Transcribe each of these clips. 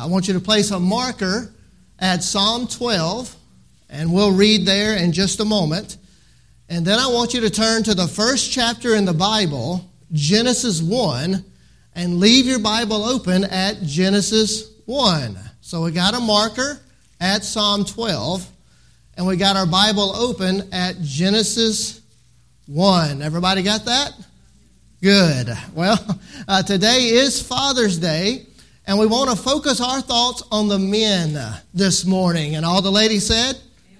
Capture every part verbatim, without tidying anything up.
I want you to place a marker at Psalm twelve, and we'll read there in just a moment. And then I want you to turn to the first chapter in the Bible, Genesis one, and leave your Bible open at Genesis one. So we got a marker at Psalm twelve, and we got our Bible open at Genesis one. Everybody got that? Good. Well, uh, today is Father's Day, and we want to focus our thoughts on the men this morning. And all the ladies said?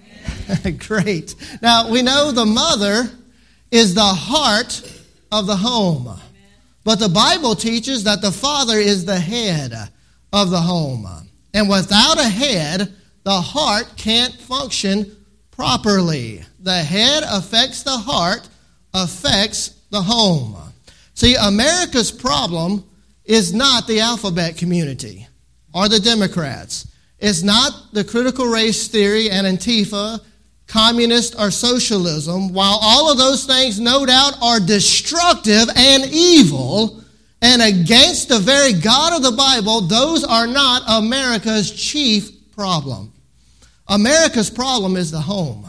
Amen. Great. Now, we know the mother is the heart of the home. Amen. But the Bible teaches that the father is the head of the home. And without a head, the heart can't function properly. The head affects the heart, affects the home. See, America's problem is not the alphabet community or the Democrats. It's not the critical race theory and Antifa, communist or socialism. While all of those things, no doubt, are destructive and evil and against the very God of the Bible, those are not America's chief problem. America's problem is the home.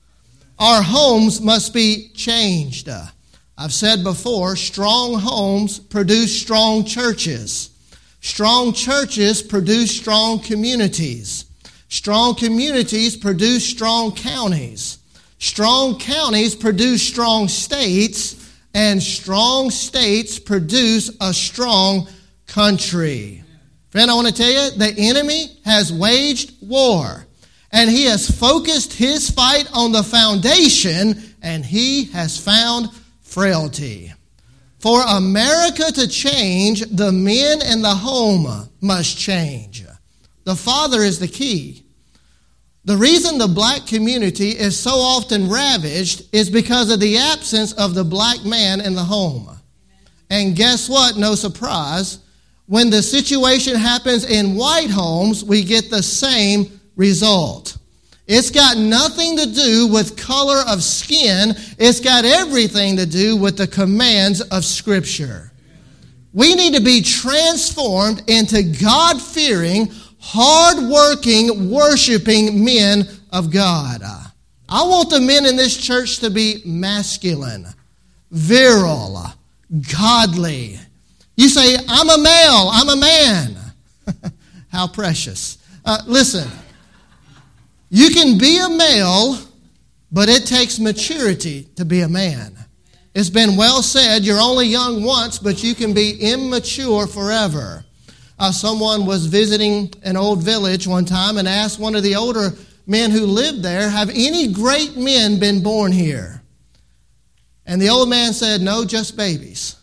Our homes must be changed. I've said before, strong homes produce strong churches. Strong churches produce strong communities. Strong communities produce strong counties. Strong counties produce strong states. And strong states produce a strong country. Friend, I want to tell you, the enemy has waged war. And he has focused his fight on the foundation, and he has found frailty. For America to change, the men in the home must change. The father is the key. The reason the black community is so often ravaged is because of the absence of the black man in the home. And guess what? No surprise. When the situation happens in white homes, we get the same result. It's got nothing to do with color of skin. It's got everything to do with the commands of Scripture. We need to be transformed into God-fearing, hard-working, worshiping men of God. I want the men in this church to be masculine, virile, godly. You say, I'm a male, I'm a man. How precious. Uh, listen. You can be a male, but it takes maturity to be a man. It's been well said, you're only young once, but you can be immature forever. Uh, someone was visiting an old village one time and asked one of the older men who lived there, have any great men been born here? And the old man said, no, just babies.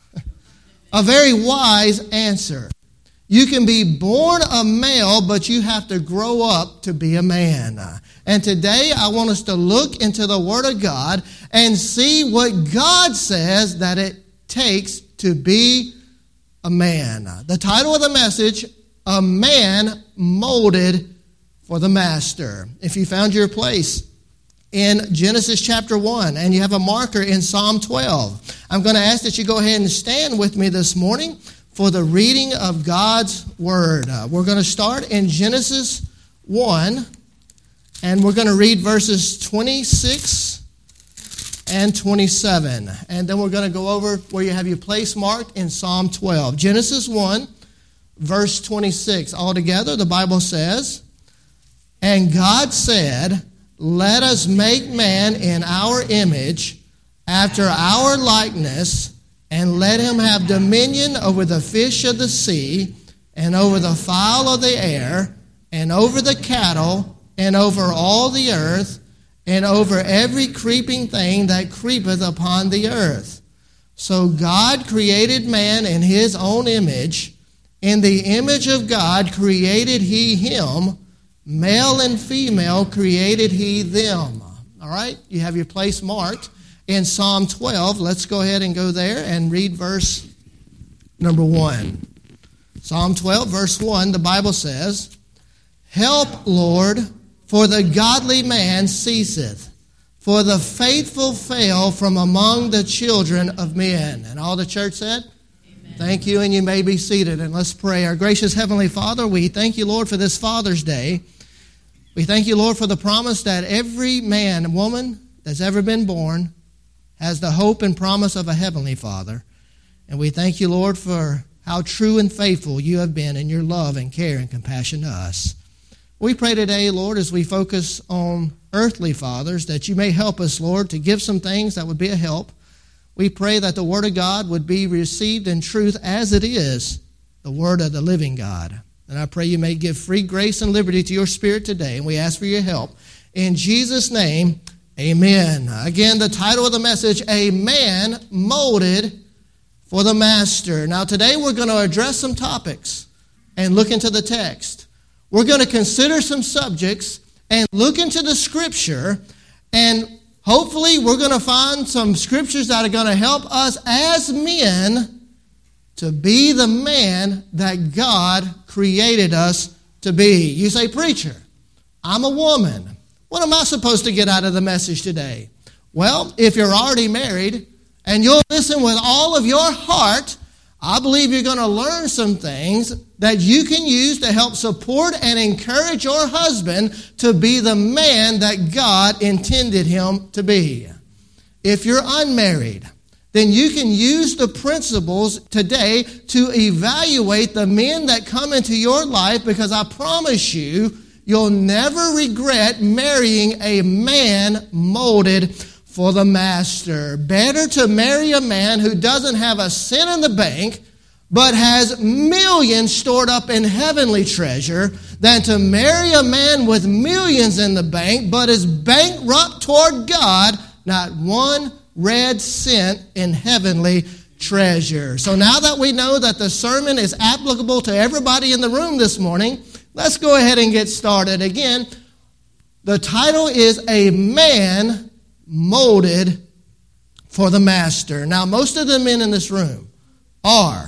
A very wise answer. You can be born a male, but you have to grow up to be a man. And today I want us to look into the Word of God and see what God says that it takes to be a man. The title of the message, A Man Molded for the Master. If you found your place in Genesis chapter one and you have a marker in Psalm twelve, I'm going to ask that you go ahead and stand with me this morning for the reading of God's Word. Uh, we're going to start in Genesis one, and we're going to read verses twenty-six and twenty-seven. And then we're going to go over where you have your place marked in Psalm twelve. Genesis one, verse twenty-six. Altogether, the Bible says, and God said, let us make man in our image, after our likeness, and let him have dominion over the fish of the sea, and over the fowl of the air, and over the cattle, and over all the earth, and over every creeping thing that creepeth upon the earth. So God created man in his own image. In the image of God created he him. Male and female created he them. All right? You have your place marked in Psalm twelve. Let's go ahead and go there and read verse number one. Psalm twelve, verse one, the Bible says, help, Lord, for the godly man ceaseth, for the faithful fail from among the children of men. And all the church said? Thank you, and you may be seated, and let's pray. Our gracious Heavenly Father, we thank you, Lord, for this Father's Day. We thank you, Lord, for the promise that every man and woman that's ever been born has the hope and promise of a Heavenly Father. And we thank you, Lord, for how true and faithful you have been in your love and care and compassion to us. We pray today, Lord, as we focus on earthly fathers, that you may help us, Lord, to give some things that would be a help. We pray that the Word of God would be received in truth as it is, the Word of the living God. And I pray you may give free grace and liberty to your Spirit today, and we ask for your help. In Jesus' name, amen. Again, the title of the message, A Man Molded for the Master. Now, today we're going to address some topics and look into the text. We're going to consider some subjects and look into the Scripture, and hopefully we're going to find some scriptures that are going to help us as men to be the man that God created us to be. You say, preacher, I'm a woman. What am I supposed to get out of the message today? Well, if you're already married and you'll listen with all of your heart, I believe you're going to learn some things that you can use to help support and encourage your husband to be the man that God intended him to be. If you're unmarried, then you can use the principles today to evaluate the men that come into your life, because I promise you, you'll never regret marrying a man molded for the master. Better to marry a man who doesn't have a cent in the bank, but has millions stored up in heavenly treasure, than to marry a man with millions in the bank, but is bankrupt toward God, not one red cent in heavenly treasure. So now that we know that the sermon is applicable to everybody in the room this morning, let's go ahead and get started. Again, the title is A Man Molded for the Master. Now, most of the men in this room are,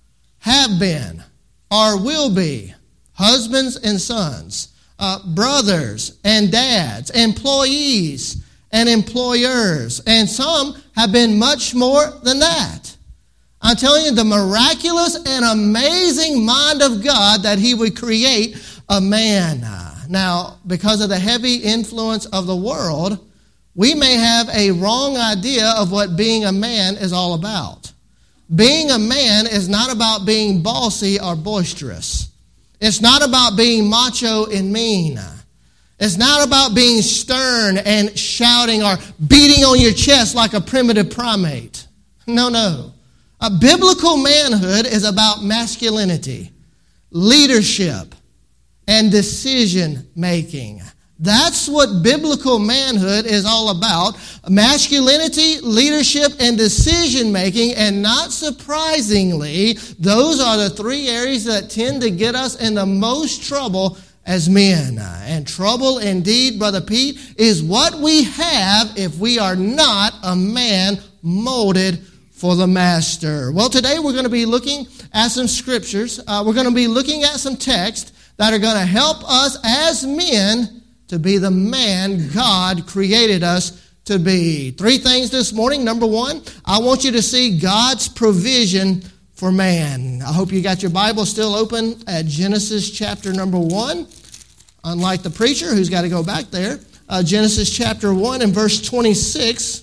have been, or will be husbands and sons, uh, brothers and dads, employees and employers, and some have been much more than that. I'm telling you, the miraculous and amazing mind of God that He would create a man. Now, because of the heavy influence of the world, we may have a wrong idea of what being a man is all about. Being a man is not about being bossy or boisterous. It's not about being macho and mean. It's not about being stern and shouting or beating on your chest like a primitive primate. No, no. A biblical manhood is about masculinity, leadership, and decision making. That's what biblical manhood is all about. Masculinity, leadership, and decision making. And not surprisingly, those are the three areas that tend to get us in the most trouble as men. And trouble indeed, Brother Pete, is what we have if we are not a man molded for the master. Well, today we're going to be looking at some scriptures. Uh, we're going to be looking at some texts that are going to help us as men to be the man God created us to be. Three things this morning. Number one, I want you to see God's provision for man. I hope you got your Bible still open at Genesis chapter number one. Unlike the preacher who's got to go back there. Uh, Genesis chapter one and verse twenty-six.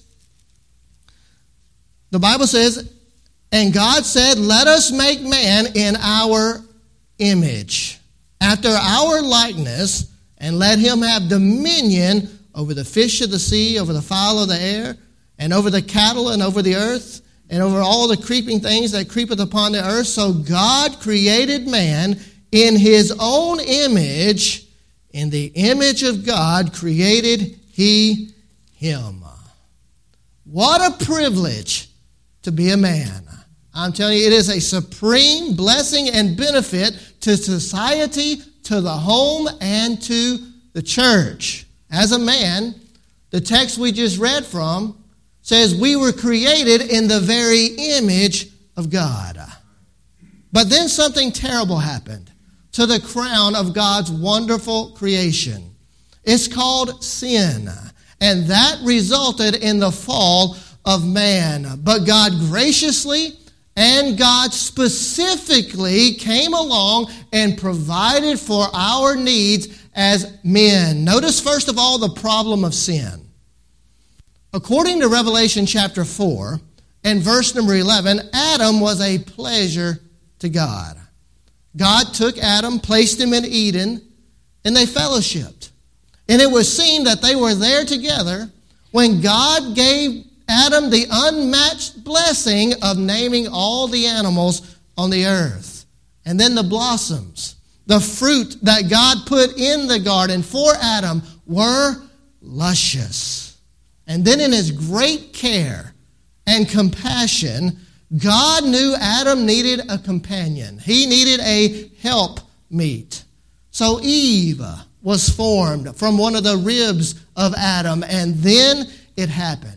The Bible says, and God said, let us make man in our image, after our likeness, and let him have dominion over the fish of the sea, over the fowl of the air, and over the cattle, and over the earth, and over all the creeping things that creepeth upon the earth. So God created man in his own image. In the image of God created he him. What a privilege to be a man. I'm telling you, it is a supreme blessing and benefit to society, to the home, and to the church. As a man, the text we just read from says we were created in the very image of God. But then something terrible happened to the crown of God's wonderful creation. It's called sin. And that resulted in the fall of man. But God graciously And God specifically came along and provided for our needs as men. Notice, first of all, the problem of sin. According to Revelation chapter four and verse number eleven, Adam was a pleasure to God. God took Adam, placed him in Eden, and they fellowshiped. And it was seen that they were there together when God gave Adam the unmatched blessing of naming all the animals on the earth. And then the blossoms, the fruit that God put in the garden for Adam were luscious. And then in his great care and compassion, God knew Adam needed a companion. He needed a helpmeet. So Eve was formed from one of the ribs of Adam, and then it happened.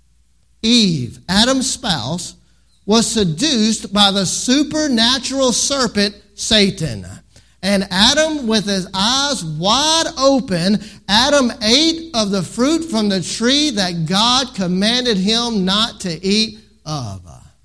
Eve, Adam's spouse, was seduced by the supernatural serpent, Satan. And Adam, with his eyes wide open, Adam ate of the fruit from the tree that God commanded him not to eat of.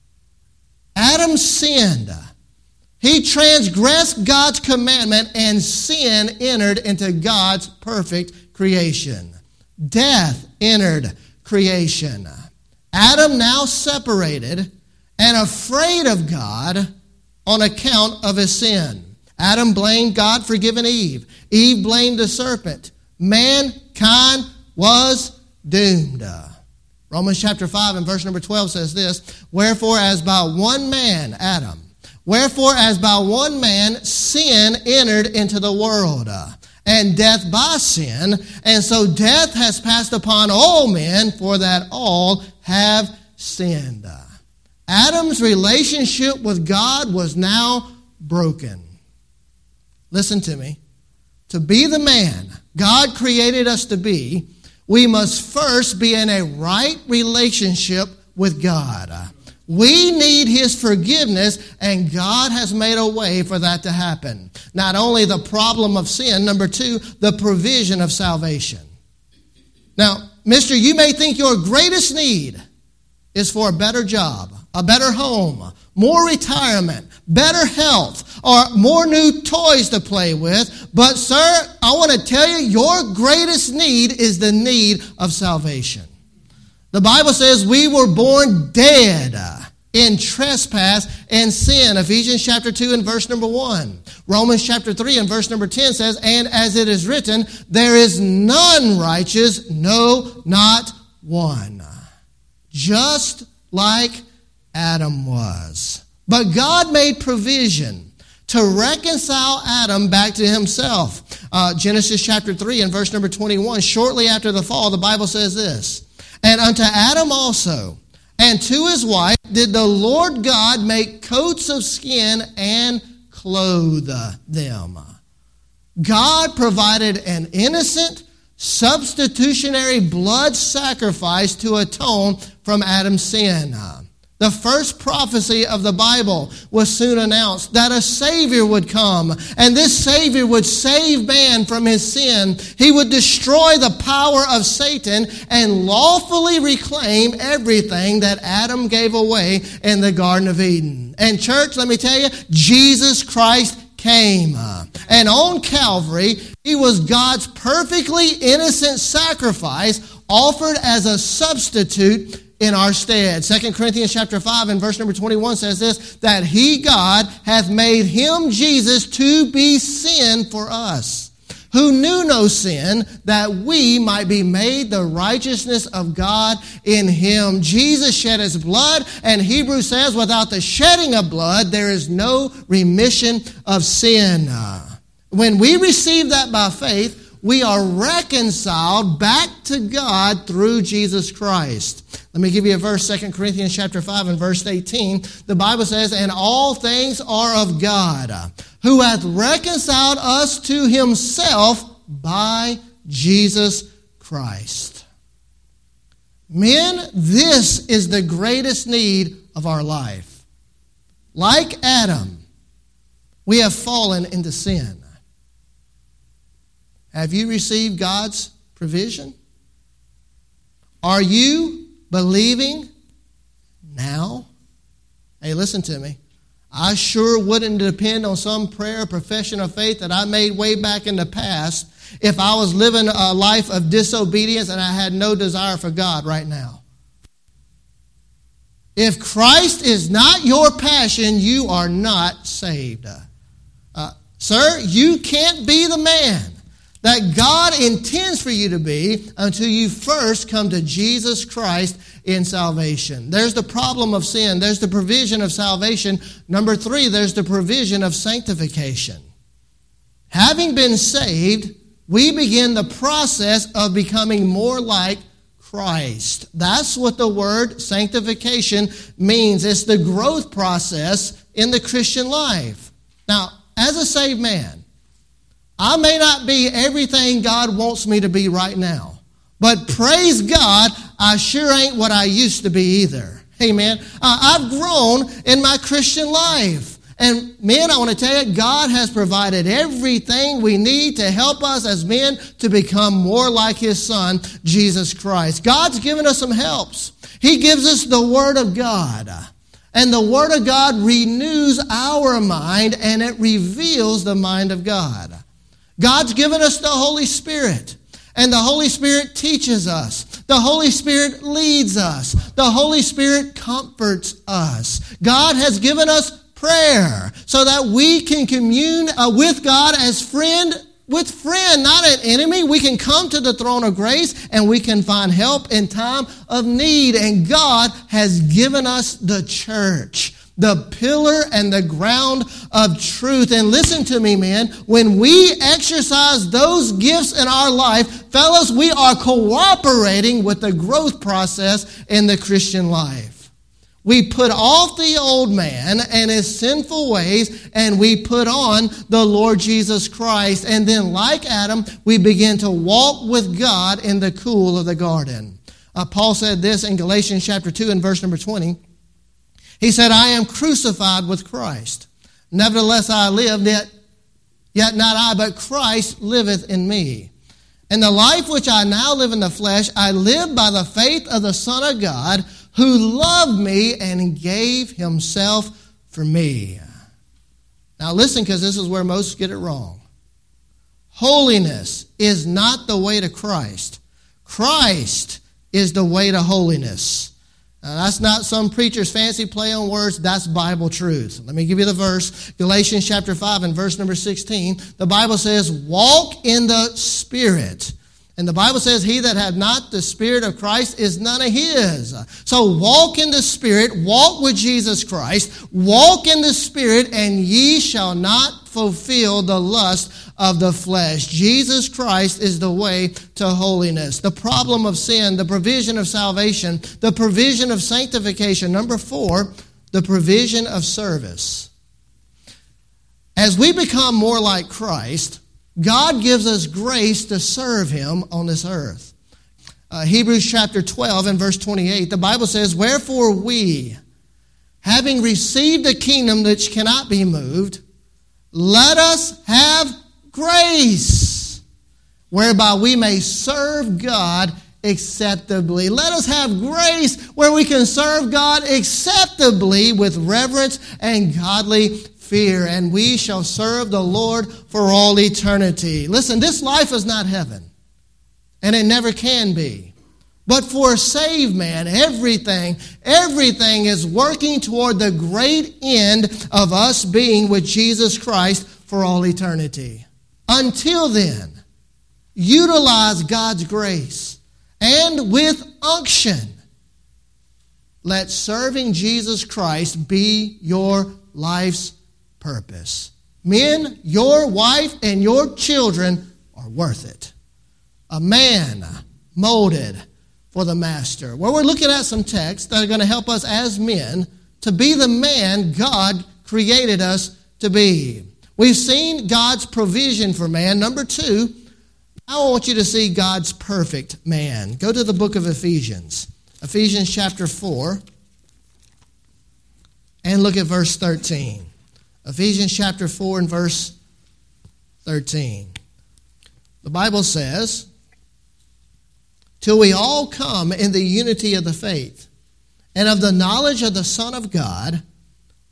Adam sinned. He transgressed God's commandment, and sin entered into God's perfect creation. Death entered creation. Adam now separated and afraid of God on account of his sin. Adam blamed God for giving Eve. Eve blamed the serpent. Mankind was doomed. Romans chapter five and verse number twelve says this, Wherefore as by one man, Adam, wherefore as by one man sin entered into the world, and death by sin, and so death has passed upon all men, for that all have sinned. Adam's relationship with God was now broken. Listen to me. To be the man God created us to be, we must first be in a right relationship with God. We need His forgiveness, and God has made a way for that to happen. Not only the problem of sin, number two, the provision of salvation. Now, mister, you may think your greatest need is for a better job, a better home, more retirement, better health, or more new toys to play with. But, sir, I want to tell you, your greatest need is the need of salvation. The Bible says we were born dead in trespass and sin. Ephesians chapter two and verse number one. Romans chapter three and verse number ten says, And as it is written, there is none righteous, no, not one. Just like Adam was. But God made provision to reconcile Adam back to himself. Uh, Genesis chapter three and verse number twenty-one, shortly after the fall, the Bible says this, And unto Adam also, and to his wife, did the Lord God make coats of skin and clothe them. God provided an innocent, substitutionary blood sacrifice to atone from Adam's sin. The first prophecy of the Bible was soon announced that a Savior would come, and this Savior would save man from his sin. He would destroy the power of Satan and lawfully reclaim everything that Adam gave away in the Garden of Eden. And church, let me tell you, Jesus Christ came. And on Calvary, He was God's perfectly innocent sacrifice offered as a substitute in our stead. Second Corinthians chapter five and verse number twenty-one says this, that He, God, hath made Him, Jesus, to be sin for us, who knew no sin, that we might be made the righteousness of God in Him. Jesus shed His blood, and Hebrews says, without the shedding of blood, there is no remission of sin. When we receive that by faith, we are reconciled back to God through Jesus Christ. Let me give you a verse, Second Corinthians chapter five and verse eighteen. The Bible says, And all things are of God, who hath reconciled us to Himself by Jesus Christ. Men, this is the greatest need of our life. Like Adam, we have fallen into sin. Have you received God's provision? Are you believing now? Hey, listen to me. I sure wouldn't depend on some prayer or profession of faith that I made way back in the past if I was living a life of disobedience and I had no desire for God right now. If Christ is not your passion, you are not saved. Uh, sir, you can't be the man that God intends for you to be until you first come to Jesus Christ in salvation. There's the problem of sin. There's the provision of salvation. Number three, there's the provision of sanctification. Having been saved, we begin the process of becoming more like Christ. That's what the word sanctification means. It's the growth process in the Christian life. Now, as a saved man, I may not be everything God wants me to be right now, but praise God, I sure ain't what I used to be either. Amen. Uh, I've grown in my Christian life. And men, I want to tell you, God has provided everything we need to help us as men to become more like His Son, Jesus Christ. God's given us some helps. He gives us the Word of God. And the Word of God renews our mind and it reveals the mind of God. God's given us the Holy Spirit. And the Holy Spirit teaches us. The Holy Spirit leads us. The Holy Spirit comforts us. God has given us prayer so that we can commune uh, with God as friend with friend, not an enemy. We can come to the throne of grace and we can find help in time of need. And God has given us the church, the pillar and the ground of truth. And listen to me, men, when we exercise those gifts in our life, fellas, we are cooperating with the growth process in the Christian life. We put off the old man and his sinful ways, and we put on the Lord Jesus Christ. And then, like Adam, we begin to walk with God in the cool of the garden. Uh, Paul said this in Galatians chapter two and verse number twenty. He said, I am crucified with Christ. Nevertheless I live, yet, yet not I, but Christ liveth in me. And the life which I now live in the flesh, I live by the faith of the Son of God, who loved me and gave Himself for me. Now listen, because this is where most get it wrong. Holiness is not the way to Christ. Christ is the way to holiness. Now, that's not some preacher's fancy play on words. That's Bible truth. Let me give you the verse. Galatians chapter five and verse number sixteen. The Bible says, walk in the Spirit. And the Bible says, he that hath not the Spirit of Christ is none of his. So walk in the Spirit, walk with Jesus Christ, walk in the Spirit, and ye shall not fulfill the lust of the flesh. Jesus Christ is the way to holiness. The problem of sin, the provision of salvation, the provision of sanctification. Number four, the provision of service. As we become more like Christ, God gives us grace to serve Him on this earth. Uh, Hebrews chapter twelve and verse twenty-eight, the Bible says, wherefore we, having received a kingdom which cannot be moved, let us have grace, whereby we may serve God acceptably. Let us have grace where we can serve God acceptably with reverence and godly fear, and we shall serve the Lord for all eternity. Listen, this life is not heaven, and it never can be. But for a saved man, everything, everything is working toward the great end of us being with Jesus Christ for all eternity. Until then, utilize God's grace, and with unction, let serving Jesus Christ be your life's purpose. Men, your wife and your children are worth it. A man molded for the master. Well, we're looking at some texts that are going to help us as men to be the man God created us to be. We've seen God's provision for man. Number two, I want you to see God's perfect man. Go to the book of Ephesians. Ephesians chapter four. And look at verse thirteen. Ephesians chapter four and verse thirteen. The Bible says, till we all come in the unity of the faith and of the knowledge of the Son of God,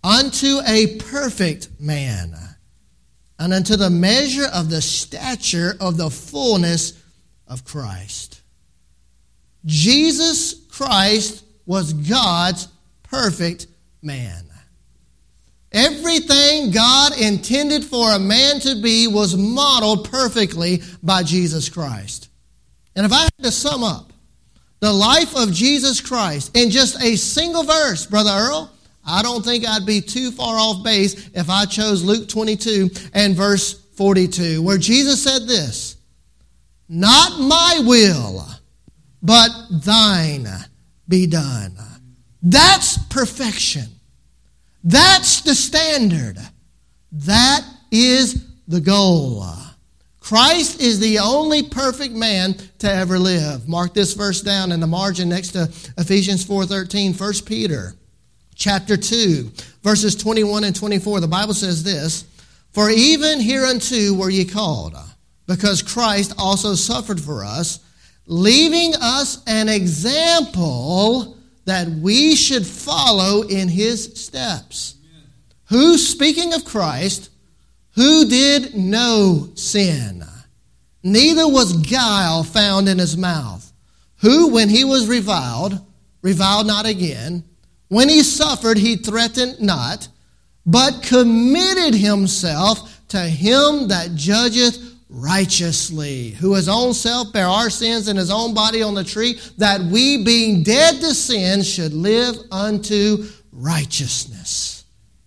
unto a perfect man, and unto the measure of the stature of the fullness of Christ. Jesus Christ was God's perfect man. Everything God intended for a man to be was modeled perfectly by Jesus Christ. And if I had to sum up the life of Jesus Christ in just a single verse, Brother Earl, I don't think I'd be too far off base if I chose Luke twenty-two and verse forty-two, where Jesus said this, "Not my will, but thine be done." That's perfection. That's the standard. That is the goal. Christ is the only perfect man to ever live. Mark this verse down in the margin next to Ephesians four thirteen, First Peter chapter two, verses twenty-one and twenty-four. The Bible says this, "For even hereunto were ye called, because Christ also suffered for us, leaving us an example that we should follow in his steps. Amen. Who, speaking of Christ, who did no sin, neither was guile found in his mouth, who, when he was reviled, reviled not again. When he suffered, he threatened not, but committed himself to him that judgeth righteously, who his own self bare our sins in his own body on the tree, that we, being dead to sin, should live unto righteousness."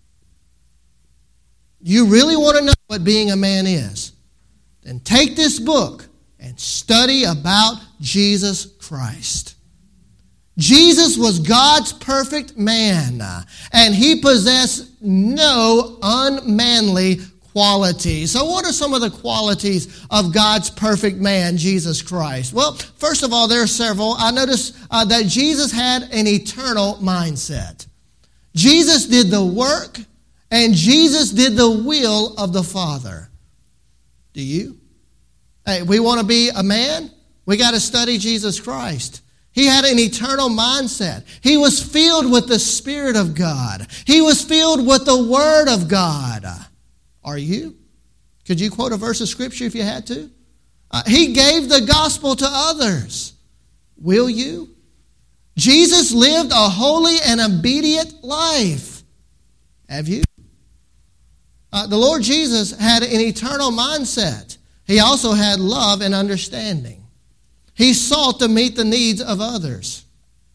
You really want to know what being a man is? Then take this book and study about Jesus Christ. Jesus was God's perfect man, and he possessed no unmanly qualities. So what are some of the qualities of God's perfect man, Jesus Christ? Well, first of all, there are several. I noticed uh, that Jesus had an eternal mindset. Jesus did the work, and Jesus did the will of the Father. Do you? Hey, we want to be a man? We got to study Jesus Christ. He had an eternal mindset. He was filled with the Spirit of God. He was filled with the Word of God. Are you? Could you quote a verse of Scripture if you had to? Uh, he gave the gospel to others. Will you? Jesus lived a holy and obedient life. Have you? Uh, the Lord Jesus had an eternal mindset. He also had love and understanding. He sought to meet the needs of others.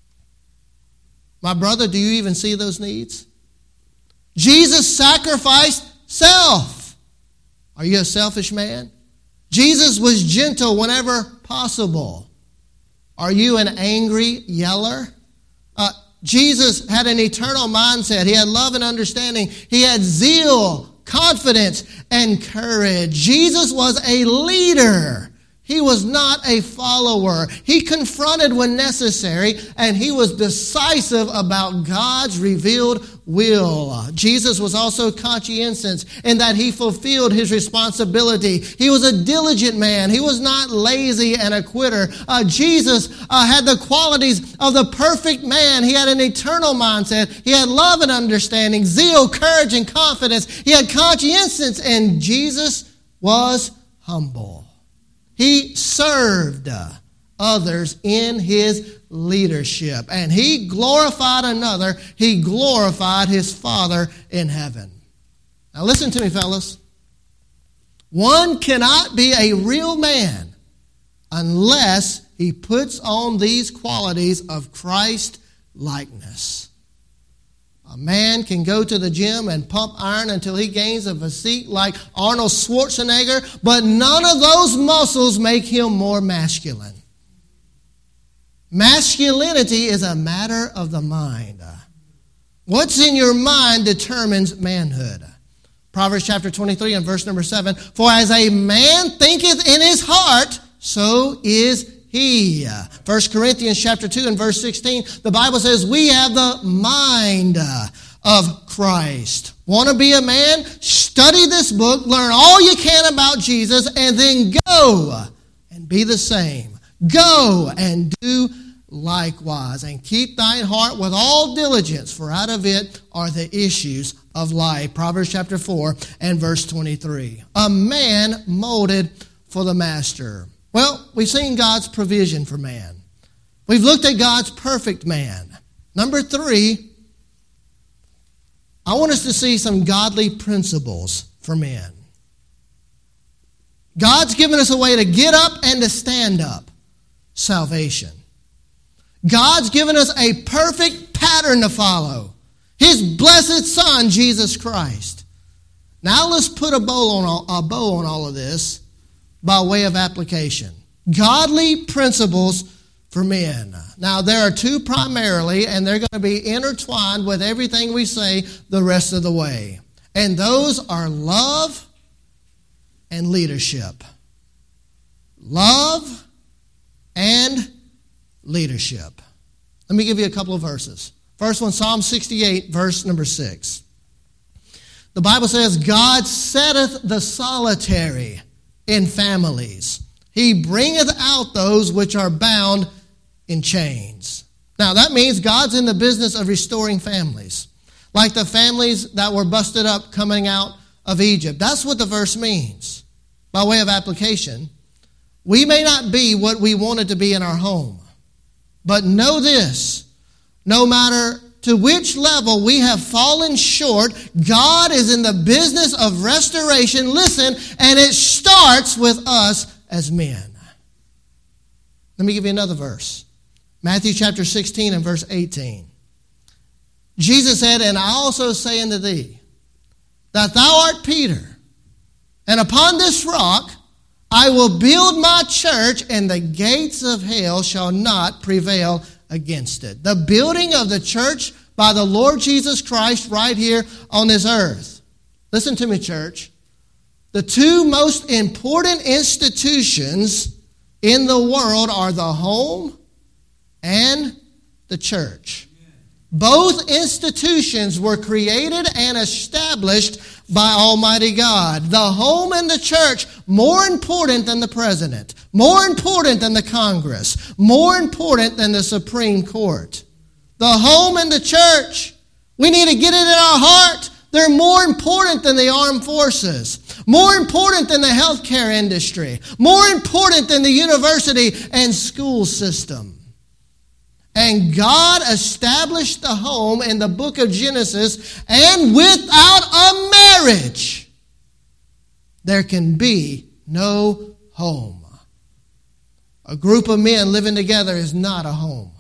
My brother, do you even see those needs? Jesus sacrificed self. Are you a selfish man? Jesus was gentle whenever possible. Are you an angry yeller? Uh, Jesus had an eternal mindset. He had love and understanding. He had zeal, confidence, and courage. Jesus was a leader. He was not a follower. He confronted when necessary, and he was decisive about God's revealed will. Jesus was also conscientious in that he fulfilled his responsibility. He was a diligent man. He was not lazy and a quitter. Uh, Jesus uh, had the qualities of the perfect man. He had an eternal mindset. He had love and understanding, zeal, courage, and confidence. He had conscientious, and Jesus was humble. He served others in his leadership, and he glorified another. He glorified his Father in heaven. Now listen to me, fellas. One cannot be a real man unless he puts on these qualities of Christ-likeness. A man can go to the gym and pump iron until he gains a physique like Arnold Schwarzenegger, but none of those muscles make him more masculine. Masculinity is a matter of the mind. What's in your mind determines manhood. Proverbs chapter twenty-three and verse number seven, "For as a man thinketh in his heart, so is he." First Corinthians chapter two and verse sixteen, the Bible says we have the mind of Christ. Want to be a man? Study this book, learn all you can about Jesus, and then go and be the same. Go and do likewise. And keep thine heart with all diligence, for out of it are the issues of life. Proverbs chapter four and verse twenty-three. A man molded for the master. Well, we've seen God's provision for man. We've looked at God's perfect man. Number three, I want us to see some godly principles for men. God's given us a way to get up and to stand up. Salvation. God's given us a perfect pattern to follow. His blessed Son, Jesus Christ. Now let's put a bow on all, a bow on all of this by way of application. Godly principles for men. Now there are two primarily, and they're going to be intertwined with everything we say the rest of the way. And those are love and leadership. Love and leadership. Let me give you a couple of verses. First one, Psalm sixty-eight, verse number six. The Bible says, God setteth the solitary in families. He bringeth out those which are bound in chains. Now that means God's in the business of restoring families. Like the families that were busted up coming out of Egypt. That's what the verse means. By way of application, we may not be what we wanted to be in our home. But know this, no matter to which level we have fallen short, God is in the business of restoration. Listen, and it starts with us as men. Let me give you another verse. Matthew chapter sixteen and verse eighteen. Jesus said, and I also say unto thee, that thou art Peter, and upon this rock I will build my church, and the gates of hell shall not prevail against it. The building of the church by the Lord Jesus Christ right here on this earth. Listen to me, church. The two most important institutions in the world are the home and the church. Both institutions were created and established by Almighty God. The home and the church, more important than the president, more important than the Congress, more important than the Supreme Court. The home and the church, we need to get it in our heart. They're more important than the armed forces, more important than the healthcare industry, more important than the university and school system. And God established the home in the book of Genesis, and without a marriage, there can be no home. A group of men living together is not a home.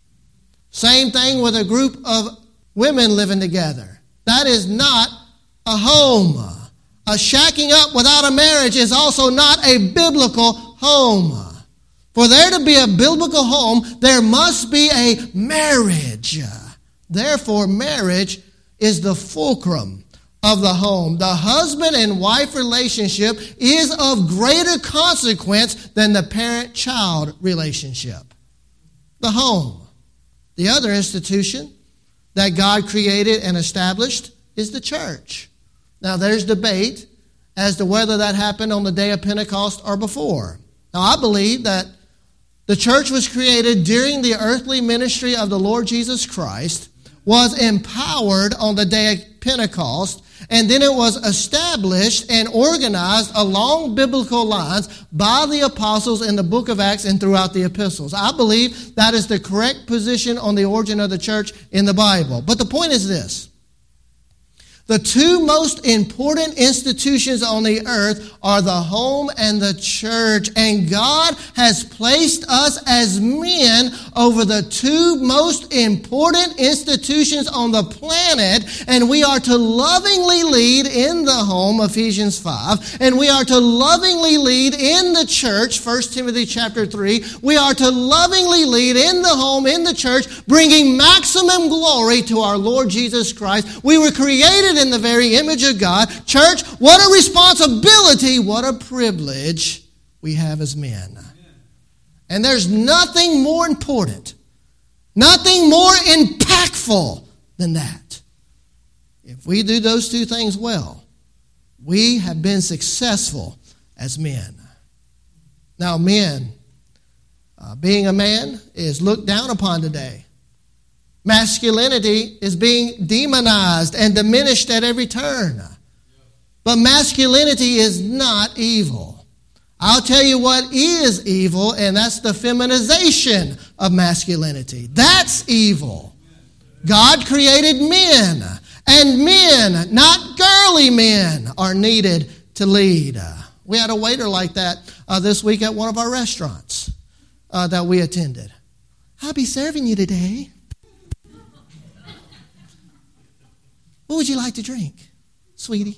Same thing with a group of women living together. That is not a home. A shacking up without a marriage is also not a biblical home. For there to be a biblical home, there must be a marriage. Therefore, marriage is the fulcrum of the home. The husband and wife relationship is of greater consequence than the parent-child relationship. The home. The other institution that God created and established is the church. Now, there's debate as to whether that happened on the day of Pentecost or before. Now, I believe that the church was created during the earthly ministry of the Lord Jesus Christ, was empowered on the day of Pentecost, and then it was established and organized along biblical lines by the apostles in the book of Acts and throughout the epistles. I believe that is the correct position on the origin of the church in the Bible. But the point is this. The two most important institutions on the earth are the home and the church. And God has placed us as men over the two most important institutions on the planet. And we are to lovingly lead in the home, Ephesians five. And we are to lovingly lead in the church, First Timothy chapter three. We are to lovingly lead in the home, in the church, bringing maximum glory to our Lord Jesus Christ. We were created in the very image of God. Church, what a responsibility, what a privilege we have as men. And there's nothing more important, nothing more impactful than that. If we do those two things well, we have been successful as men. Now, men, Uh, being a man is looked down upon today. Masculinity is being demonized and diminished at every turn. But masculinity is not evil. I'll tell you what is evil, and that's the feminization of masculinity. That's evil. God created men, and men, not girly men, are needed to lead. We had a waiter like that uh, this week at one of our restaurants uh, that we attended. I'll be serving you today. What would you like to drink, sweetie?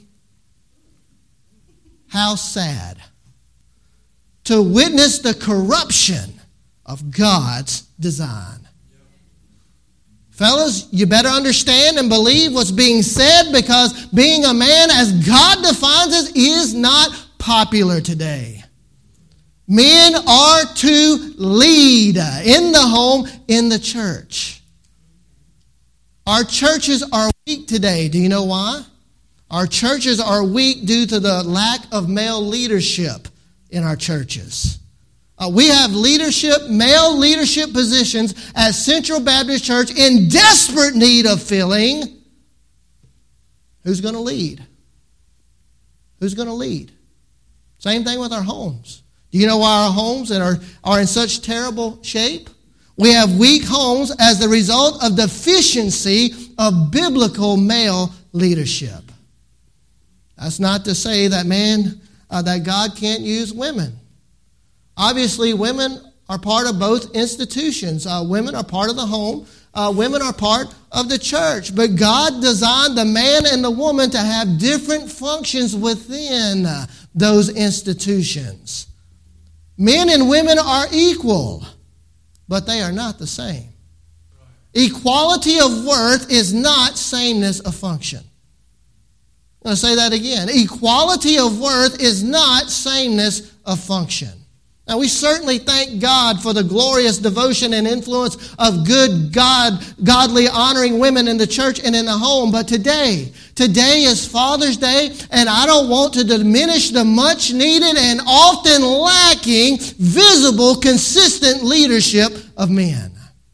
How sad to witness the corruption of God's design. Fellas, you better understand and believe what's being said, because being a man as God defines it is not popular today. Men are to lead in the home, in the church. Our churches are weak today. Do you know why? Our churches are weak due to the lack of male leadership in our churches. Uh, we have leadership, male leadership positions at Central Baptist Church in desperate need of filling. Who's going to lead? Who's going to lead? Same thing with our homes. Do you know why our homes are, are in such terrible shape? We have weak homes as the result of deficiency of biblical male leadership. That's not to say that man, uh, that God can't use women. Obviously, women are part of both institutions. Uh, women are part of the home. Uh, women are part of the church. But God designed the man and the woman to have different functions within uh, those institutions. Men and women are equal, but they are not the same. Equality of worth is not sameness of function. I'm going to say that again. Equality of worth is not sameness of function. Now, we certainly thank God for the glorious devotion and influence of good, God, godly, honoring women in the church and in the home. But today, today is Father's Day, and I don't want to diminish the much needed and often lacking, visible, consistent leadership of men.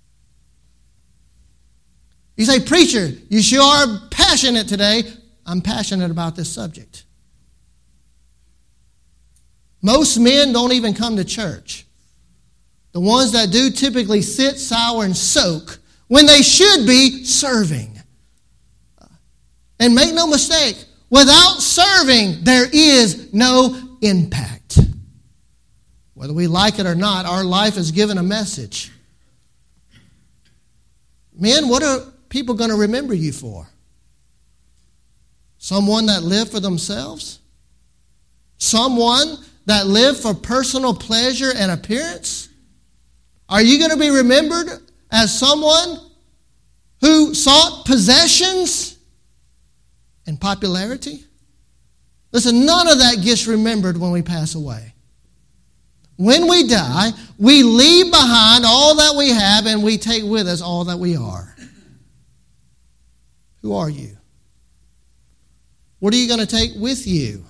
You say, preacher, you sure are passionate today. I'm passionate about this subject. Most men don't even come to church. The ones that do typically sit, sour, and soak when they should be serving. And make no mistake, without serving, there is no impact. Whether we like it or not, our life is given a message. Men, what are people going to remember you for? Someone that lived for themselves? Someone that lived for personal pleasure and appearance? Are you going to be remembered as someone who sought possessions and popularity? Listen, none of that gets remembered when we pass away. When we die, we leave behind all that we have and we take with us all that we are. Who are you? What are you going to take with you?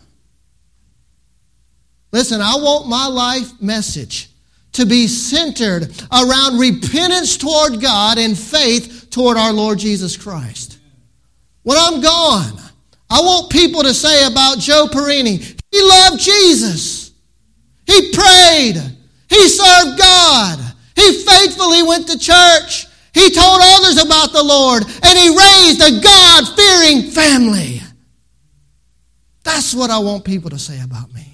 Listen, I want my life message to be centered around repentance toward God and faith toward our Lord Jesus Christ. When I'm gone, I want people to say about Joe Perini, he loved Jesus. He prayed. He served God. He faithfully went to church. He told others about the Lord, and he raised a God-fearing family. That's what I want people to say about me.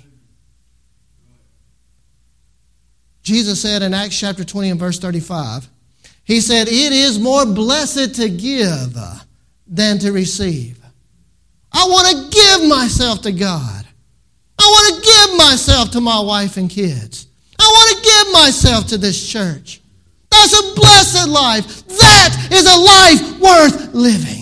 Jesus said in Acts chapter twenty and verse thirty-five, he said, it is more blessed to give than to receive. I want to give myself to God. I want to give myself to my wife and kids. I want to give myself to this church. That's a blessed life. That is a life worth living.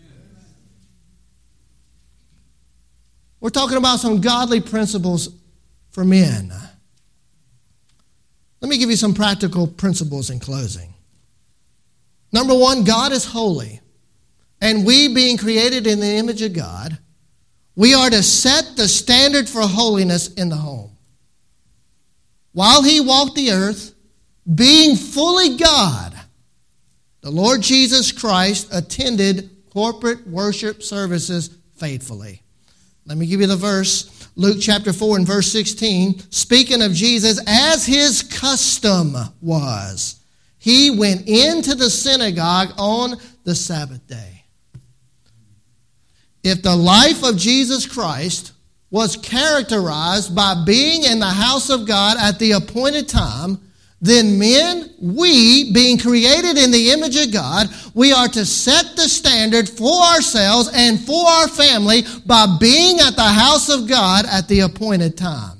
We're talking about some godly principles for men. Let me give you some practical principles in closing. Number one, God is holy. And we, being created in the image of God, we are to set the standard for holiness in the home. While he walked the earth, being fully God, the Lord Jesus Christ attended corporate worship services faithfully. Let me give you the verse. Luke chapter four and verse sixteen, speaking of Jesus, as his custom was, he went into the synagogue on the Sabbath day. If the life of Jesus Christ was characterized by being in the house of God at the appointed time, then men, we, being created in the image of God, we are to set the standard for ourselves and for our family by being at the house of God at the appointed time.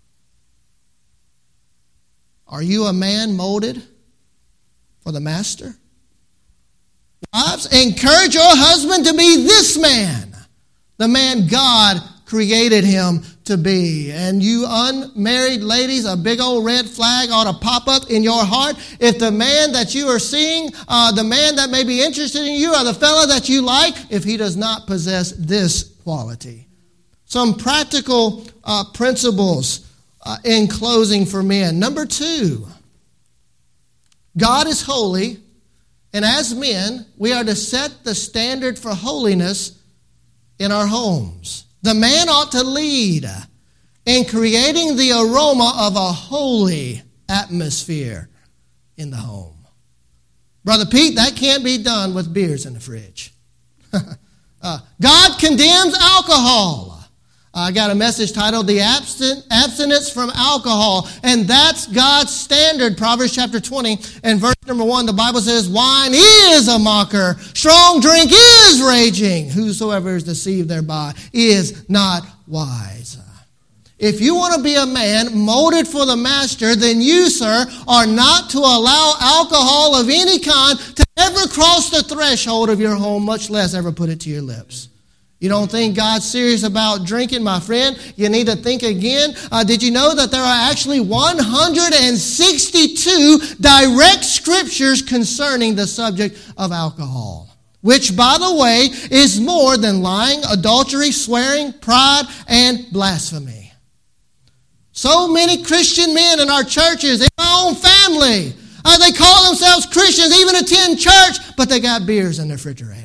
Are you a man molded for the master? Wives, encourage your husband to be this man, the man God created him to be. And you unmarried ladies, a big old red flag ought to pop up in your heart. If the man that you are seeing, uh, the man that may be interested in you, or the fellow that you like, if he does not possess this quality. Some practical uh, principles uh, in closing for men. Number two, God is holy, and as men, we are to set the standard for holiness in our homes. The man ought to lead in creating the aroma of a holy atmosphere in the home. Brother Pete, that can't be done with beers in the fridge. uh, God condemns alcohol. I got a message titled, The Abstin- Abstinence from Alcohol. And that's God's standard. Proverbs chapter twenty and verse number one, the Bible says, wine is a mocker. Strong drink is raging. Whosoever is deceived thereby is not wise. If you want to be a man molded for the master, then you, sir, are not to allow alcohol of any kind to ever cross the threshold of your home, much less ever put it to your lips. You don't think God's serious about drinking, my friend? You need to think again. Uh, did you know that there are actually one hundred sixty-two direct scriptures concerning the subject of alcohol? Which, by the way, is more than lying, adultery, swearing, pride, and blasphemy. So many Christian men in our churches, in my own family, uh, they call themselves Christians, even attend church, but they got beers in the refrigerator.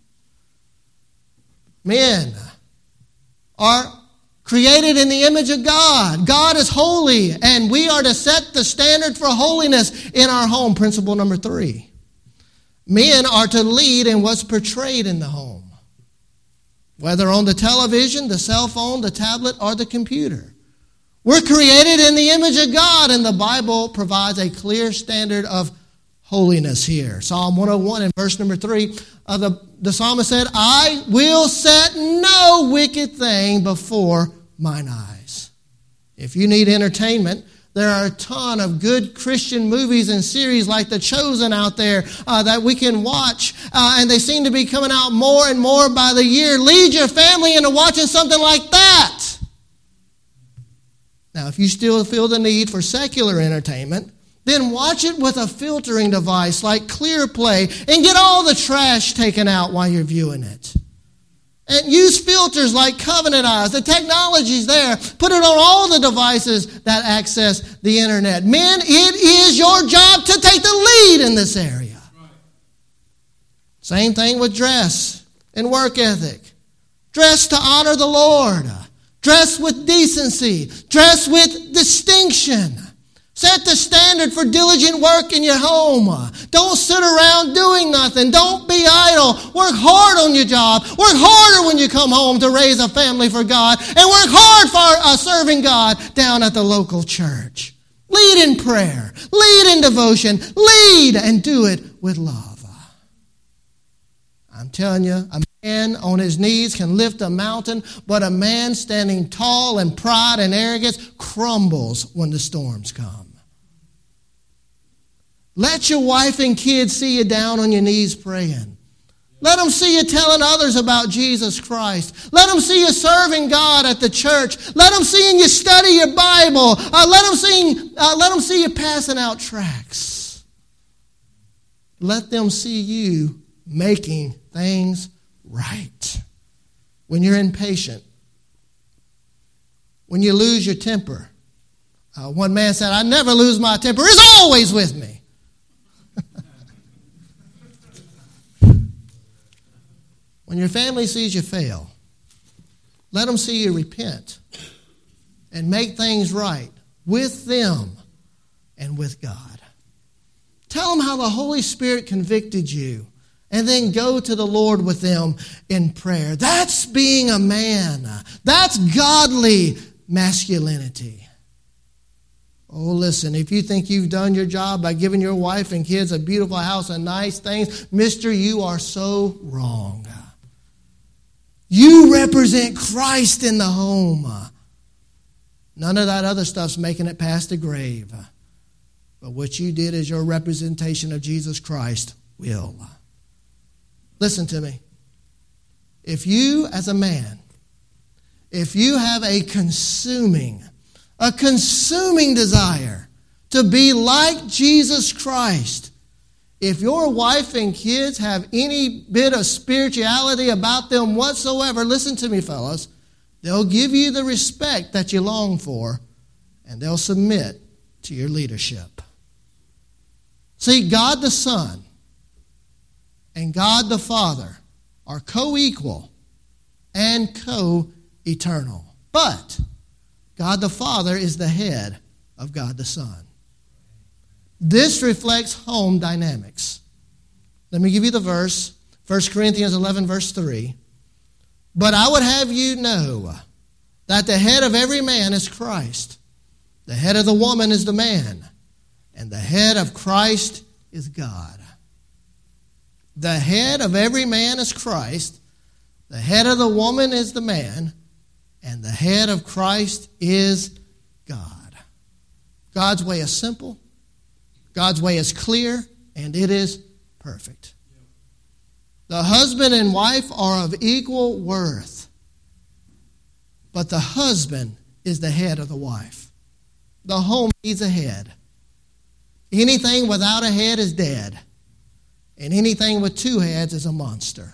Men are created in the image of God. God is holy, and we are to set the standard for holiness in our home. Principle number three. Men are to lead in what's portrayed in the home, whether on the television, the cell phone, the tablet, or the computer. We're created in the image of God, and the Bible provides a clear standard of holiness here. Psalm one oh one and verse number three, uh, the, the psalmist said, I will set no wicked thing before mine eyes. If you need entertainment, there are a ton of good Christian movies and series like The Chosen out there uh, that we can watch, uh, and they seem to be coming out more and more by the year. Lead your family into watching something like that. Now, if you still feel the need for secular entertainment, then watch it with a filtering device like ClearPlay and get all the trash taken out while you're viewing it. And use filters like Covenant Eyes. The technology's there. Put it on all the devices that access the internet. Men, it is your job to take the lead in this area. Same thing with dress and work ethic. Dress to honor the Lord. Dress with decency. Dress with distinction. Set the standard for diligent work in your home. Don't sit around doing nothing. Don't be idle. Work hard on your job. Work harder when you come home to raise a family for God. And work hard for uh, serving God down at the local church. Lead in prayer. Lead in devotion. Lead and do it with love. I'm telling you, a man on his knees can lift a mountain, but a man standing tall in pride and arrogance crumbles when the storms come. Let your wife and kids see you down on your knees praying. Let them see you telling others about Jesus Christ. Let them see you serving God at the church. Let them see you study your Bible. Uh, let them see, uh, let them see you passing out tracts. Let them see you making things right. When you're impatient, when you lose your temper, Uh, one man said, I never lose my temper. It's always with me. When your family sees you fail, let them see you repent and make things right with them and with God. Tell them how the Holy Spirit convicted you, and then go to the Lord with them in prayer. That's being a man. That's godly masculinity. Oh, listen, if you think you've done your job by giving your wife and kids a beautiful house and nice things, mister, you are so wrong. You represent Christ in the home. None of that other stuff's making it past the grave. But what you did as your representation of Jesus Christ will. Listen to me. If you, as a man, if you have a consuming, a consuming desire to be like Jesus Christ, if your wife and kids have any bit of spirituality about them whatsoever, listen to me, fellas, they'll give you the respect that you long for, and they'll submit to your leadership. See, God the Son and God the Father are co-equal and co-eternal. But God the Father is the head of God the Son. This reflects home dynamics. Let me give you the verse, First Corinthians eleven, verse three. But I would have you know that the head of every man is Christ. The head of the woman is the man. And the head of Christ is God. The head of every man is Christ. The head of the woman is the man. And the head of Christ is God. God's way is simple. God's way is clear. And it is perfect. The husband and wife are of equal worth. But the husband is the head of the wife. The home needs a head. Anything without a head is dead. And anything with two heads is a monster.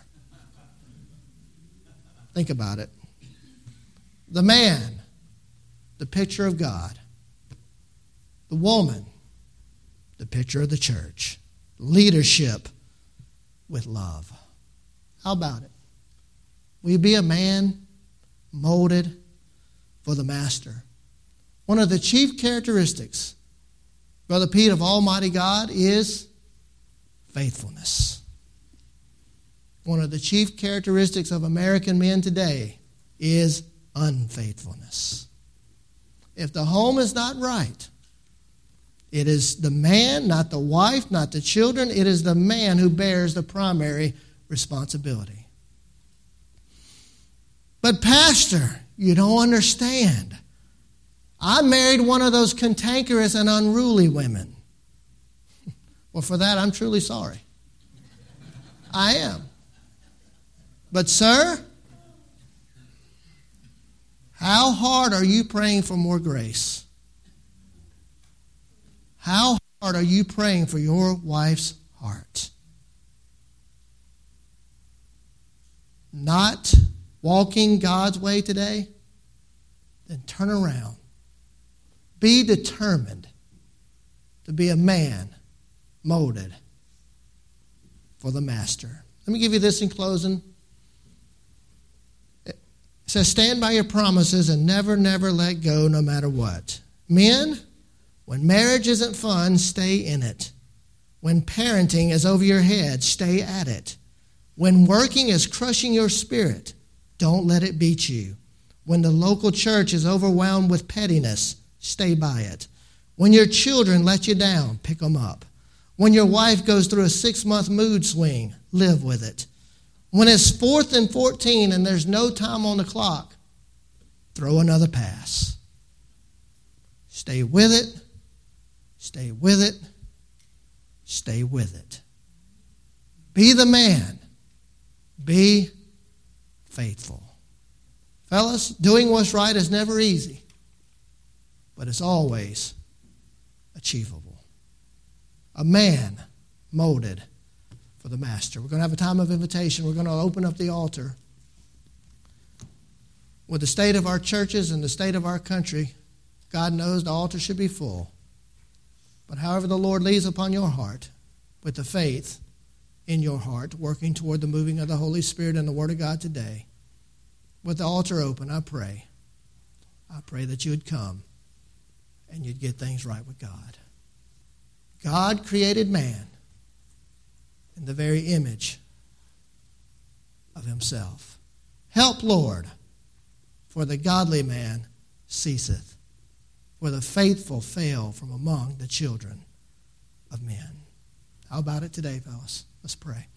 Think about it. The man, the picture of God. The woman, the picture of the church. Leadership with love. How about it? Will you be a man molded for the master? One of the chief characteristics, Brother Pete, of Almighty God is faithfulness. One of the chief characteristics of American men today is unfaithfulness. If the home is not right, it is the man, not the wife, not the children. It is the man who bears the primary responsibility. But pastor, you don't understand. I married one of those cantankerous and unruly women. Well, for that, I'm truly sorry. I am. But sir, how hard are you praying for more grace? How hard are you praying for your wife's heart? Not walking God's way today? Then turn around. Be determined to be a man molded for the master. Let me give you this in closing. It says, stand by your promises and never, never let go no matter what. Men, when marriage isn't fun, stay in it. When parenting is over your head, stay at it. When working is crushing your spirit, don't let it beat you. When the local church is overwhelmed with pettiness, stay by it. When your children let you down, pick them up. When your wife goes through a six-month mood swing, live with it. When it's fourth and fourteen and there's no time on the clock, throw another pass. Stay with it. Stay with it. Stay with it. Be the man. Be faithful. Fellas, doing what's right is never easy, but it's always achievable. A man molded for the master. We're going to have a time of invitation. We're going to open up the altar. With the state of our churches and the state of our country, God knows the altar should be full. But however the Lord lays upon your heart, with the faith in your heart, working toward the moving of the Holy Spirit and the Word of God today, with the altar open, I pray, I pray that you would come and you'd get things right with God. God created man in the very image of himself. Help, Lord, for the godly man ceaseth, for the faithful fail from among the children of men. How about it today, fellas? Let's pray.